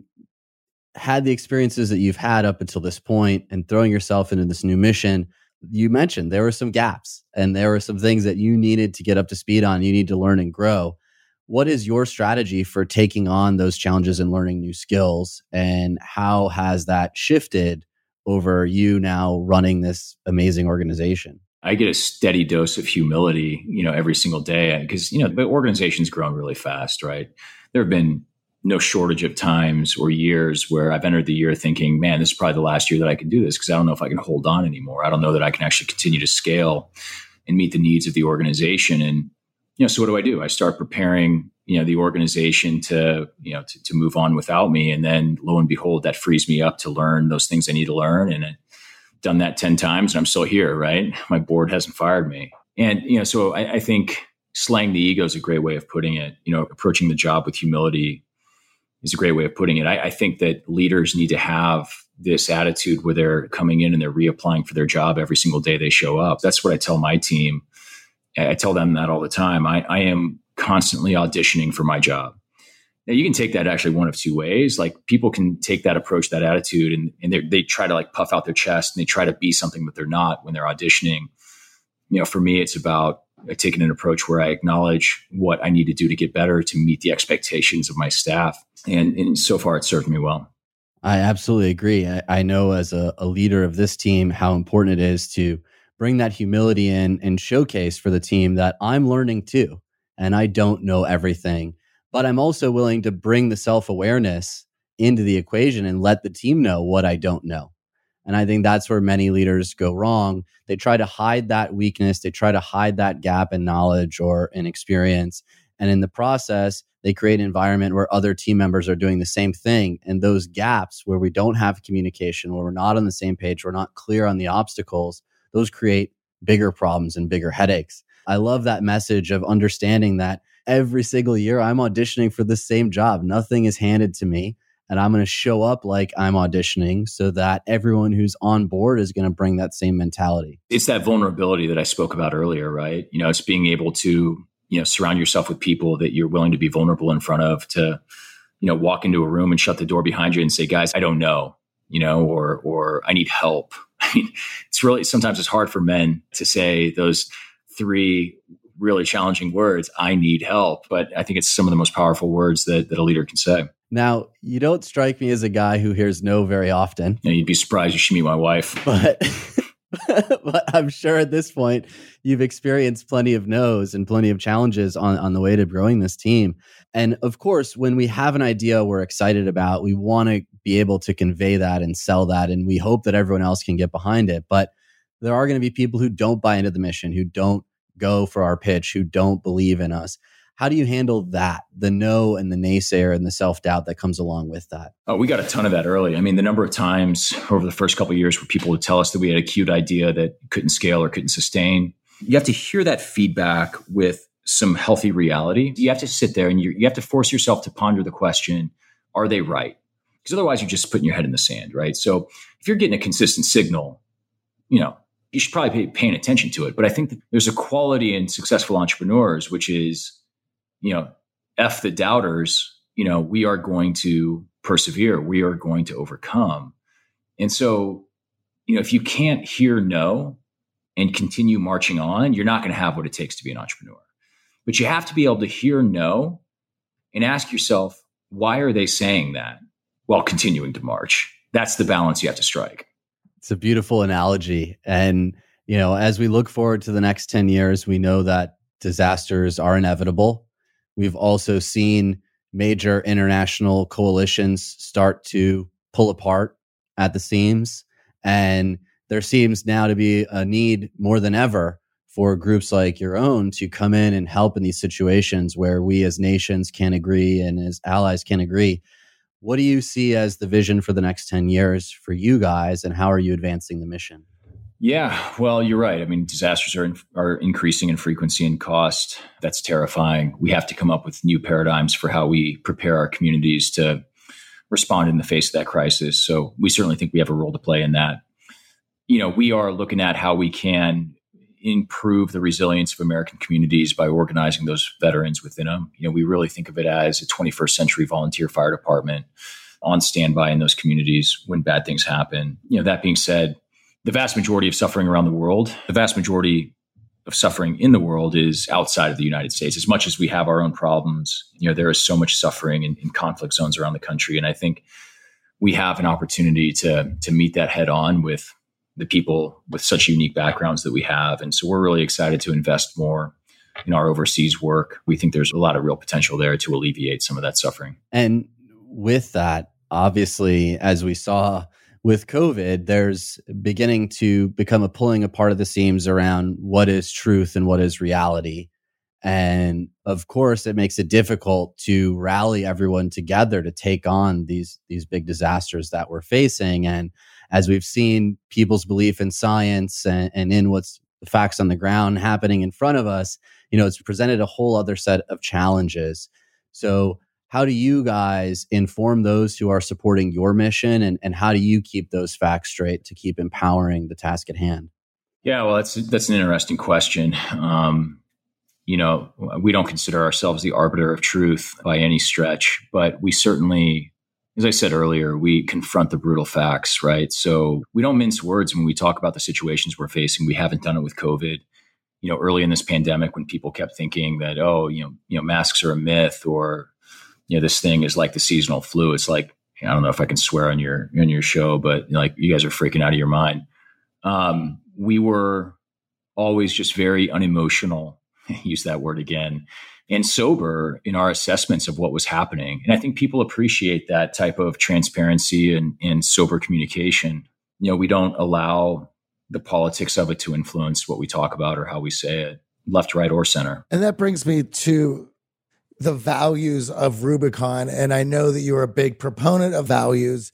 had the experiences that you've had up until this point and throwing yourself into this new mission, you mentioned there were some gaps and there were some things that you needed to get up to speed on. You need to learn and grow. What is your strategy for taking on those challenges and learning new skills? And how has that shifted over you now running this amazing organization? I get a steady dose of humility, every single day because, the organization's grown really fast, right? There have been no shortage of times or years where I've entered the year thinking, man, this is probably the last year that I can do this because I don't know if I can hold on anymore. I don't know that I can actually continue to scale and meet the needs of the organization. And, so what do? I start preparing, the organization to move on without me. And then lo and behold, that frees me up to learn those things I need to learn. And it done that 10 times and I'm still here, right? My board hasn't fired me. And, so I think slaying the ego is a great way of putting it. Approaching the job with humility is a great way of putting it. I think that leaders need to have this attitude where they're coming in and they're reapplying for their job every single day they show up. That's what I tell my team. I tell them that all the time. I am constantly auditioning for my job. Now, you can take that actually one of two ways. Like, people can take that approach, that attitude, and they try to like puff out their chest and they try to be something that they're not when they're auditioning. For me, it's about taking an approach where I acknowledge what I need to do to get better, to meet the expectations of my staff. And so far, it's served me well. I absolutely agree. I know as a leader of this team how important it is to bring that humility in and showcase for the team that I'm learning too. And I don't know everything, but I'm also willing to bring the self-awareness into the equation and let the team know what I don't know. And I think that's where many leaders go wrong. They try to hide that weakness. They try to hide that gap in knowledge or in experience. And in the process, they create an environment where other team members are doing the same thing. And those gaps where we don't have communication, where we're not on the same page, we're not clear on the obstacles, those create bigger problems and bigger headaches. I love that message of understanding that every single year I'm auditioning for the same job. Nothing is handed to me. And I'm going to show up like I'm auditioning so that everyone who's on board is going to bring that same mentality. It's that vulnerability that I spoke about earlier, right? It's being able to, surround yourself with people that you're willing to be vulnerable in front of, to, walk into a room and shut the door behind you and say, guys, I don't know, or I need help. I mean, sometimes it's hard for men to say those three really challenging words, I need help. But I think it's some of the most powerful words that a leader can say. Now, you don't strike me as a guy who hears no very often. You'd be surprised. You should meet my wife. But I'm sure at this point, you've experienced plenty of no's and plenty of challenges on the way to growing this team. And of course, when we have an idea we're excited about, we want to be able to convey that and sell that. And we hope that everyone else can get behind it. But there are going to be people who don't buy into the mission, who don't go for our pitch, who don't believe in us. How do you handle that, the no and the naysayer and the self-doubt that comes along with that? Oh, we got a ton of that early. I mean, the number of times over the first couple of years where people would tell us that we had a cute idea that couldn't scale or couldn't sustain. You have to hear that feedback with some healthy reality. You have to sit there and you have to force yourself to ponder the question, are they right? Because otherwise you're just putting your head in the sand, right? So if you're getting a consistent signal, you should probably be paying attention to it. But I think that there's a quality in successful entrepreneurs, which is, F the doubters, we are going to persevere. We are going to overcome. And so, if you can't hear no and continue marching on, you're not going to have what it takes to be an entrepreneur. But you have to be able to hear no and ask yourself, why are they saying that while continuing to march? That's the balance you have to strike. It's a beautiful analogy. And, as we look forward to the next 10 years, we know that disasters are inevitable. We've also seen major international coalitions start to pull apart at the seams. And there seems now to be a need more than ever for groups like your own to come in and help in these situations where we as nations can agree and as allies can agree. What do you see as the vision for the next 10 years for you guys, and how are you advancing the mission? Yeah, well, you're right. I mean, disasters are increasing in frequency and cost. That's terrifying. We have to come up with new paradigms for how we prepare our communities to respond in the face of that crisis. So we certainly think we have a role to play in that. We are looking at how we can improve the resilience of American communities by organizing those veterans within them. We really think of it as a 21st century volunteer fire department on standby in those communities when bad things happen. That being said, the vast majority of suffering around the world, the vast majority of suffering in the world is outside of the United States. As much as we have our own problems, there is so much suffering in conflict zones around the country. And I think we have an opportunity to meet that head on with the people with such unique backgrounds that we have. And so we're really excited to invest more in our overseas work. We think there's a lot of real potential there to alleviate some of that suffering. And with that, obviously, as we saw with COVID, there's beginning to become a pulling apart of the seams around what is truth and what is reality. And of course, it makes it difficult to rally everyone together to take on these big disasters that we're facing. And as we've seen people's belief in science and in what's the facts on the ground happening in front of us, it's presented a whole other set of challenges. So how do you guys inform those who are supporting your mission, and how do you keep those facts straight to keep empowering the task at hand? Yeah, well, that's an interesting question. We don't consider ourselves the arbiter of truth by any stretch, but we certainly, as I said earlier, we confront the brutal facts, right? So we don't mince words when we talk about the situations we're facing. We haven't done it with COVID. Early in this pandemic, when people kept thinking that, masks are a myth, or this thing is like the seasonal flu. It's like, I don't know if I can swear on your show, but like, you guys are freaking out of your mind. We were always just very unemotional, use that word again, and sober in our assessments of what was happening. And I think people appreciate that type of transparency and sober communication. We don't allow the politics of it to influence what we talk about or how we say it, left, right, or center. And that brings me to the values of Rubicon. And I know that you're a big proponent of values.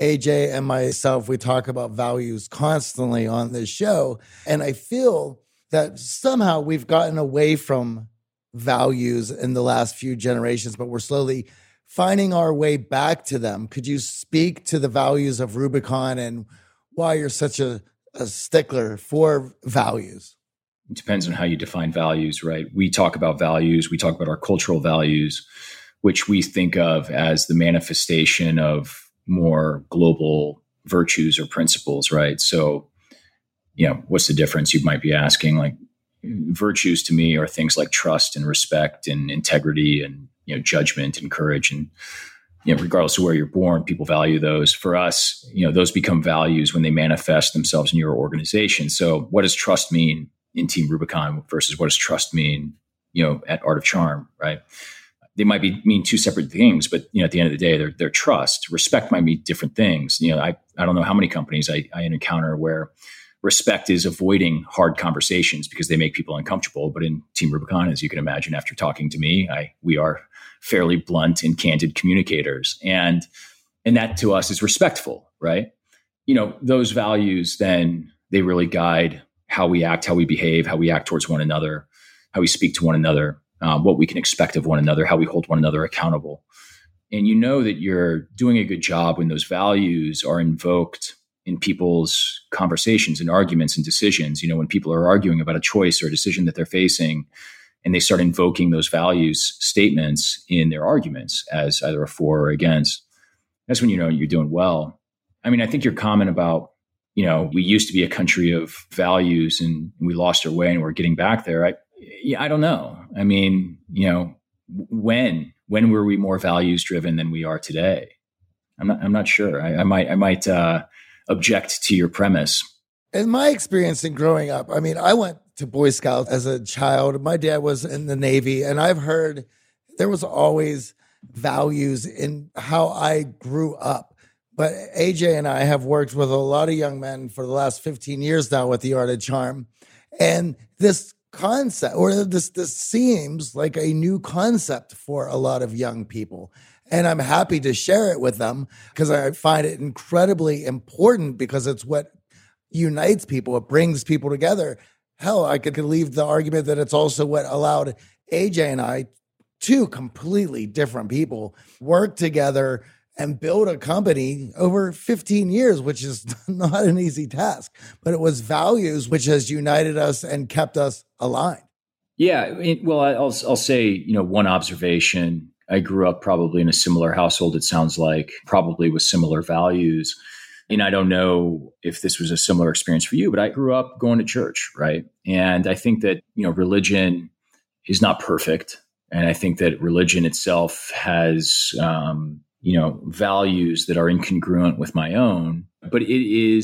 AJ and myself, we talk about values constantly on this show. And I feel that somehow we've gotten away from values in the last few generations, but we're slowly finding our way back to them. Could you speak to the values of Rubicon and why you're such a stickler for values? It depends on how you define values, right? We talk about values. We talk about our cultural values, which we think of as the manifestation of more global virtues or principles, right? So, what's the difference? You might be asking. Like, virtues to me are things like trust and respect and integrity and, judgment and courage. And, regardless of where you're born, people value those. For us, those become values when they manifest themselves in your organization. So what does trust mean in Team Rubicon versus what does trust mean, at Art of Charm, right? They might mean two separate things, but at the end of the day, they're trust. Respect might mean different things. I don't know how many companies I encounter where respect is avoiding hard conversations because they make people uncomfortable. But in Team Rubicon, as you can imagine, after talking to me, we are fairly blunt and candid communicators, and that to us is respectful, right? Those values then they really guide how we act, how we behave, how we act towards one another, how we speak to one another. What we can expect of one another, how we hold one another accountable. And that you're doing a good job when those values are invoked in people's conversations and arguments and decisions. When people are arguing about a choice or a decision that they're facing, and they start invoking those values statements in their arguments as either a for or against, that's when you're doing well. I mean, I think your comment about, we used to be a country of values and we lost our way and we're getting back there. I don't know. I mean, when were we more values driven than we are today? I'm not sure. I might object to your premise. In my experience in growing up, I mean, I went to Boy Scouts as a child. My dad was in the Navy, and I've heard there was always values in how I grew up. But AJ and I have worked with a lot of young men for the last 15 years now with the Art of Charm. And this concept, or this seems like a new concept for a lot of young people. And I'm happy to share it with them because I find it incredibly important because it's what unites people. It brings people together. Hell, I could leave the argument that it's also what allowed AJ and I, two completely different people, work together and build a company over 15 years, which is not an easy task. But it was values which has united us and kept us aligned. Yeah. I'll say, one observation. I grew up probably in a similar household, it sounds like, probably with similar values. And I don't know if this was a similar experience for you, but I grew up going to church, right? And I think that, religion is not perfect. And I think that religion itself has, values that are incongruent with my own, but it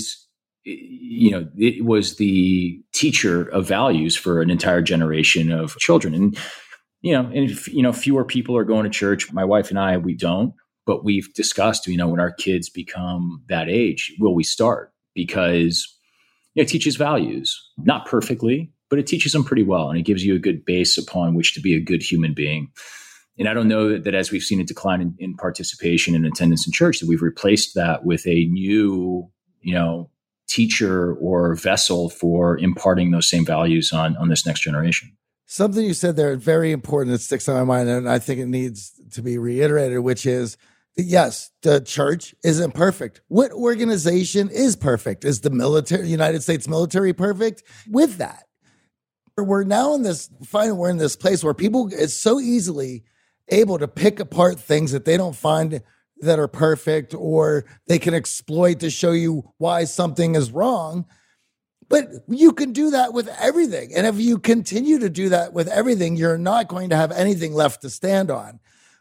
was the teacher of values for an entire generation of children. And, fewer people are going to church. My wife and I, we don't. But we've discussed, when our kids become that age, will we start? Because it teaches values, not perfectly, but it teaches them pretty well. And it gives you a good base upon which to be a good human being. And I don't know that as we've seen a decline in participation and attendance in church, that we've replaced that with a new, teacher or vessel for imparting those same values on this next generation. Something you said there, very important, that sticks on my mind, and I think it needs to be reiterated, which is, yes, the church isn't perfect. What organization is perfect? Is the military, United States military, perfect? With that, we're now in this, we're in this place where people is so easily able to pick apart things that they don't find that are perfect, or they can exploit to show you why something is wrong. But you can do that with everything. And if you continue to do that with everything, you're not going to have anything left to stand on,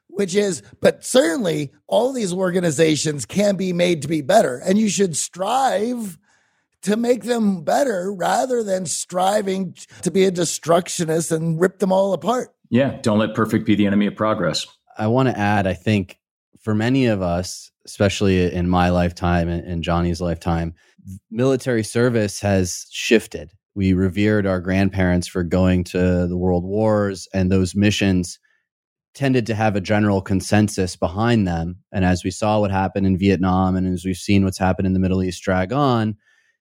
but certainly all these organizations can be made to be better, and you should strive to make them better rather than striving to be a destructionist and rip them all apart. Yeah. Don't let perfect be the enemy of progress. I want to add, I think for many of us, especially in my lifetime and Johnny's lifetime, military service has shifted. We revered our grandparents for going to the world wars, and those missions tended to have a general consensus behind them. And as we saw what happened in Vietnam, and as we've seen what's happened in the Middle East drag on,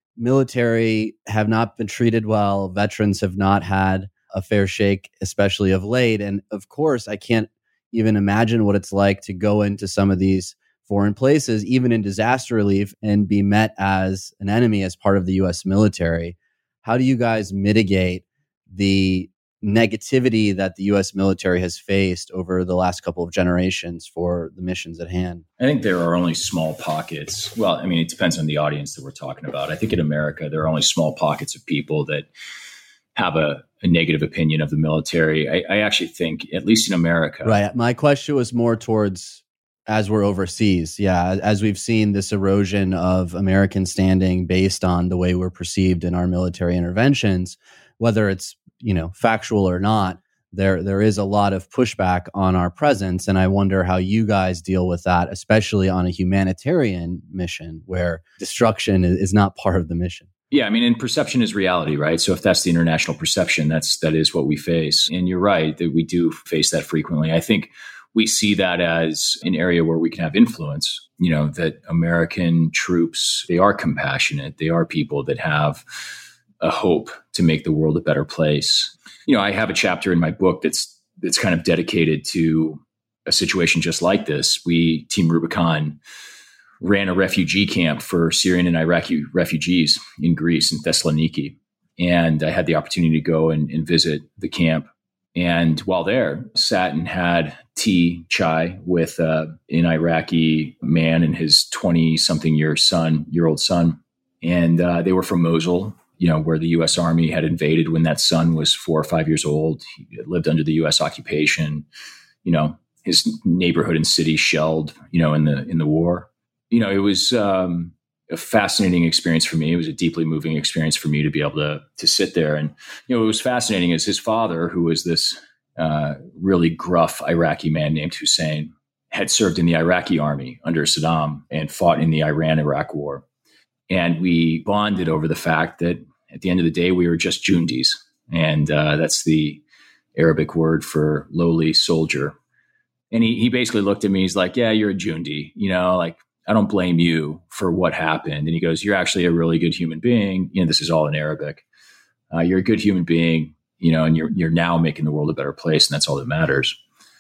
military have not been treated well. Veterans have not had a fair shake, especially of late. And of course, I can't even imagine what it's like to go into some of these foreign places, even in disaster relief, and be met as an enemy as part of the U.S. military. How do you guys mitigate the negativity that the U.S. military has faced over the last couple of generations for the missions at hand? I think there are only small pockets. Well, I mean, it depends on the audience that we're talking about. I think in America, there are only small pockets of people that have a negative opinion of the military. I actually think, at least in America. Right. My question was more towards as we're overseas. Yeah. As we've seen this erosion of American standing based on the way we're perceived in our military interventions, whether it's, factual or not, there is a lot of pushback on our presence. And I wonder how you guys deal with that, especially on a humanitarian mission where destruction is not part of the mission. Yeah, I mean, and perception is reality, right? So if that's the international perception, that is what we face. And you're right that we do face that frequently. I think we see that as an area where we can have influence, that American troops, they are compassionate. They are people that have a hope to make the world a better place. I have a chapter in my book that's kind of dedicated to a situation just like this. We, Team Rubicon, ran a refugee camp for Syrian and Iraqi refugees in Greece, in Thessaloniki. And I had the opportunity to go and visit the camp. And while there, sat and had chai with an Iraqi man and his 20-something-year-old son. And they were from Mosul, where the U.S. Army had invaded when that son was 4 or 5 years old. He lived under the U.S. occupation. His neighborhood and city shelled, in the war. It was a fascinating experience for me. It was a deeply moving experience for me to be able to sit there. And, what was fascinating is his father, who was this really gruff Iraqi man named Hussein, had served in the Iraqi army under Saddam and fought in the Iran-Iraq war. And we bonded over the fact that at the end of the day, we were just Jundis. And that's the Arabic word for lowly soldier. And he basically looked at me. He's like, yeah, you're a Jundi, I don't blame you for what happened. And he goes, you're actually a really good human being. This is all in Arabic. You're a good human being, and you're now making the world a better place. And that's all that matters.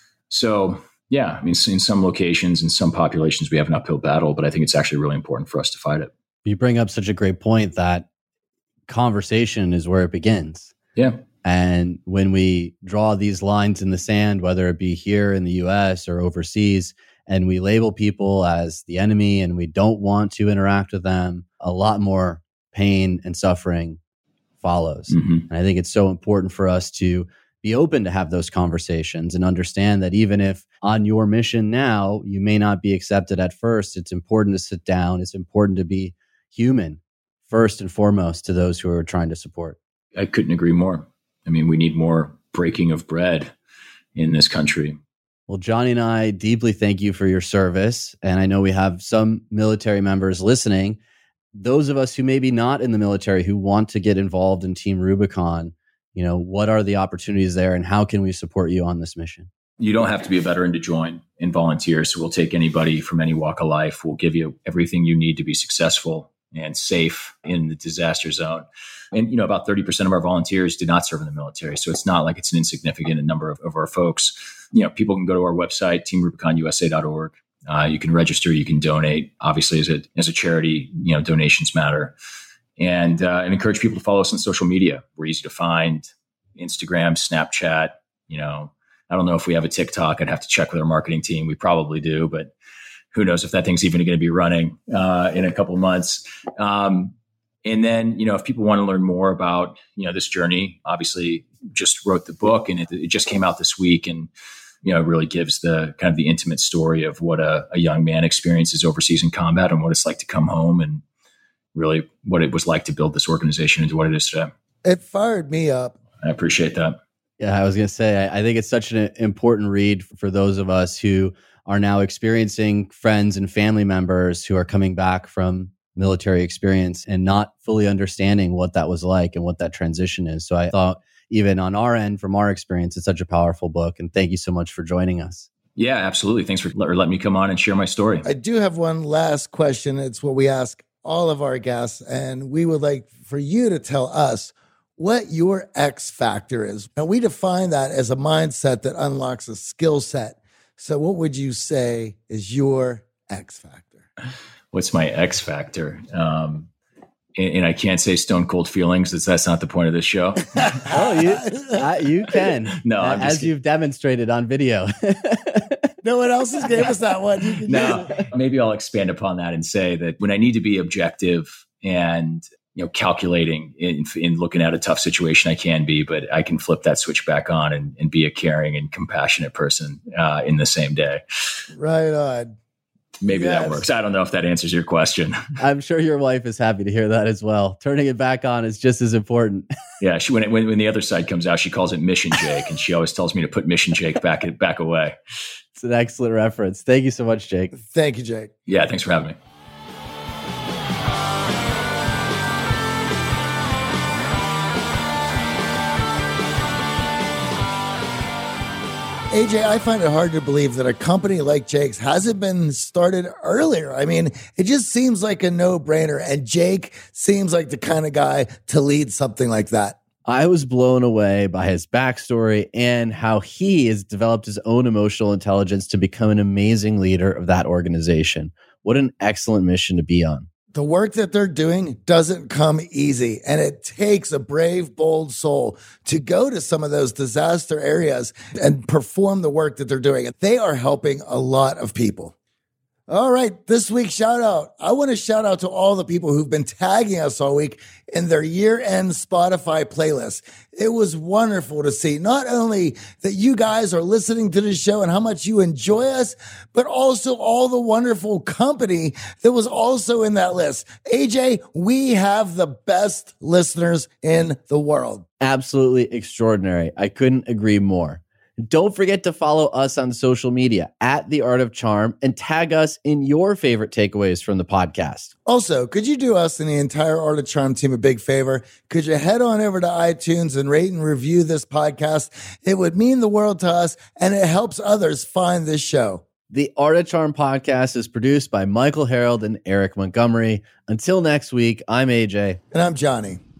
So, yeah, I mean, in some locations, in some populations, we have an uphill battle, but I think it's actually really important for us to fight it. You bring up such a great point that conversation is where it begins. Yeah. And when we draw these lines in the sand, whether it be here in the US or overseas, and we label people as the enemy and we don't want to interact with them, a lot more pain and suffering follows. Mm-hmm. And I think it's so important for us to be open to have those conversations and understand that even if on your mission now, you may not be accepted at first, it's important to sit down. It's important to be human first and foremost to those who are trying to support. I couldn't agree more. I mean, we need more breaking of bread in this country. Well, Johnny and I deeply thank you for your service. And I know we have some military members listening. Those of us who may be not in the military who want to get involved in Team Rubicon, what are the opportunities there and how can we support you on this mission? You don't have to be a veteran to join and volunteer. So we'll take anybody from any walk of life. We'll give you everything you need to be successful and safe in the disaster zone. And, about 30% of our volunteers did not serve in the military. So it's not like it's an insignificant number of our folks. People can go to our website, teamrubiconusa.org. You can register, you can donate. Obviously, as a charity, donations matter. And encourage people to follow us on social media. We're easy to find: Instagram, Snapchat. I don't know if we have a TikTok. I'd have to check with our marketing team. We probably do, but who knows if that thing's even going to be running in a couple of months. And then, if people want to learn more about, this journey, obviously just wrote the book, and it just came out this week, and, it really gives the kind of the intimate story of what a young man experiences overseas in combat and what it's like to come home, and really what it was like to build this organization into what it is today. It fired me up. I appreciate that. Yeah, I was going to say, I think it's such an important read for those of us who are now experiencing friends and family members who are coming back from military experience and not fully understanding what that was like and what that transition is. So I thought, even on our end, from our experience, it's such a powerful book. And thank you so much for joining us. Yeah, absolutely. Thanks for letting me come on and share my story. I do have one last question. It's what we ask all of our guests, and we would like for you to tell us what your X factor is. And we define that as a mindset that unlocks a skill set. So what would you say is your X factor? What's my X factor? And I can't say stone cold feelings. That's not the point of this show. You can. No, as you've demonstrated on video. No one else has gave us that one. No, maybe I'll expand upon that and say that when I need to be objective and calculating in looking at a tough situation, I can be, but I can flip that switch back on and be a caring and compassionate person in the same day. Right on. Maybe that works. I don't know if that answers your question. I'm sure your wife is happy to hear that as well. Turning it back on is just as important. Yeah, when the other side comes out, she calls it Mission Jake, and she always tells me to put Mission Jake back away. It's an excellent reference. Thank you so much, Jake. Thank you, Jake. Yeah, thanks for having me. AJ, I find it hard to believe that a company like Jake's hasn't been started earlier. I mean, it just seems like a no-brainer, and Jake seems like the kind of guy to lead something like that. I was blown away by his backstory and how he has developed his own emotional intelligence to become an amazing leader of that organization. What an excellent mission to be on. The work that they're doing doesn't come easy, and it takes a brave, bold soul to go to some of those disaster areas and perform the work that they're doing. They are helping a lot of people. All right, this week's shout out. I want to shout out to all the people who've been tagging us all week in their year-end Spotify playlist. It was wonderful to see not only that you guys are listening to the show and how much you enjoy us, but also all the wonderful company that was also in that list. AJ, we have the best listeners in the world. Absolutely extraordinary. I couldn't agree more. Don't forget to follow us on social media at The Art of Charm and tag us in your favorite takeaways from the podcast. Also, could you do us and the entire Art of Charm team a big favor? Could you head on over to iTunes and rate and review this podcast? It would mean the world to us, and it helps others find this show. The Art of Charm podcast is produced by Michael Harold and Eric Montgomery. Until next week, I'm AJ. And I'm Johnny.